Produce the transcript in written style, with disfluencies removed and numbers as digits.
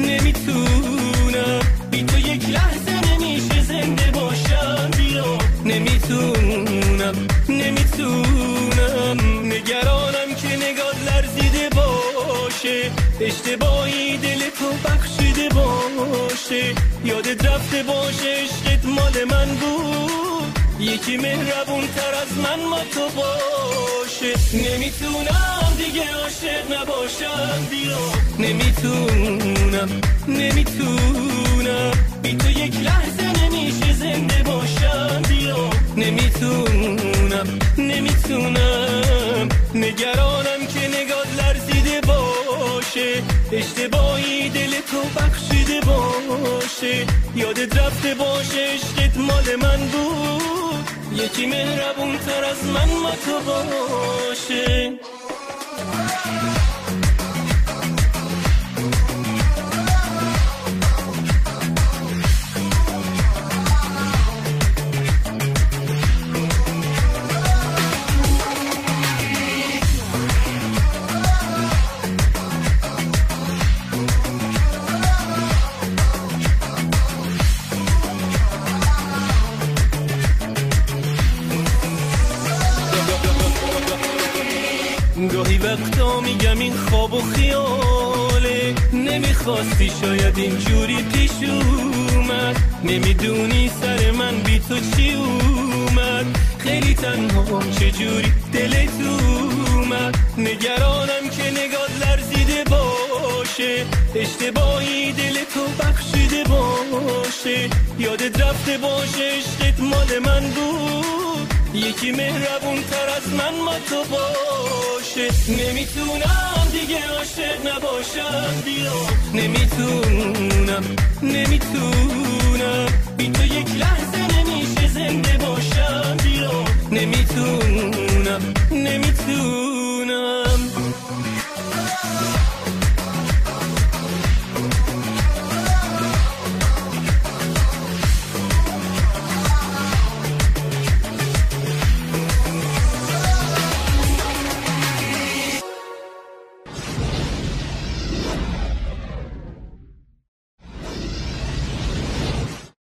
نمیتونم بی تو یک لحظه نمیشه زنده باشم بیا نمیتونم نگرانم که نگات لرزیده باشه اشتباهی دل تو بخشیده باشه یادت رفته باشه عشقت مال من بود یکی مهربون تر از من ما تو باشه نمیتونم دیگه عاشق نباشم بیا نمیتونم بی تو یک لحظه نمیشه زنده باشم بیا نمیتونم نگرانم که نگات لرزیده باشه اشتباهی دل تو بخشیده باشه یادت رفته باشه عشقت مال من بود یکی مهربون تر از من ما تو باشه گاهی وقتا میگم این خواب و خیاله نمیخواستی شاید اینجوری پیش اومد نمیدونی سر من بی تو چی اومد خیلی تنهام چجوری دلت اومد نگرانم که نگات لرزیده باشه اشتباهی دل تو بخشیده باشه یادت رفته باشه عشقت مال من بود یکی مهربون تر از من ما تو باشه نمیتونم دیگه عاشق نباشم بیا نمیتونم بی تو یک لحظه